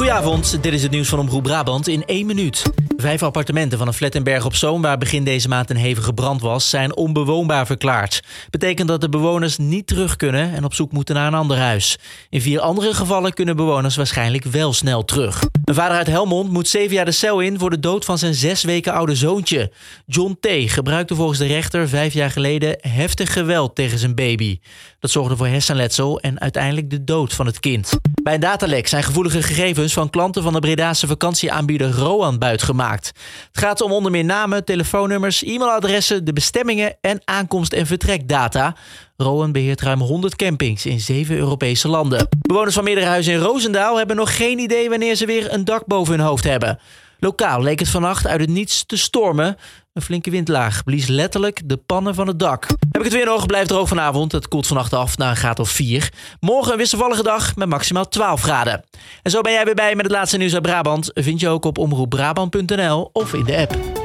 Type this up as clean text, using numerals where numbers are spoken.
Goedenavond, dit is het nieuws van Omroep Brabant in 1 minuut. 5 appartementen van een flat in Bergen op Zoom, waar begin deze maand een hevige brand was, zijn onbewoonbaar verklaard. Betekent dat de bewoners niet terug kunnen en op zoek moeten naar een ander huis. In 4 andere gevallen kunnen bewoners waarschijnlijk wel snel terug. Een vader uit Helmond moet 7 jaar de cel in voor de dood van zijn 6 weken oude zoontje. John T. gebruikte volgens de rechter 5 jaar geleden heftig geweld tegen zijn baby. Dat zorgde voor hersenletsel en uiteindelijk de dood van het kind. Bij een datalek zijn gevoelige gegevens van klanten van de Bredaanse vakantieaanbieder Roan buitgemaakt. Het gaat om onder meer namen, telefoonnummers, e-mailadressen, de bestemmingen en aankomst- en vertrekdata. Roan beheert ruim 100 campings in 7 Europese landen. Bewoners van meerdere huizen in Roosendaal hebben nog geen idee wanneer ze weer een dak boven hun hoofd hebben. Lokaal leek het vannacht uit het niets te stormen. Een flinke windlaag blies letterlijk de pannen van het dak. Heb ik het weer nog, blijft droog vanavond. Het koelt vannacht af naar een graad of 4. Morgen een wisselvallige dag met maximaal 12 graden. En zo ben jij weer bij met het laatste nieuws uit Brabant. Vind je ook op omroepbrabant.nl of in de app.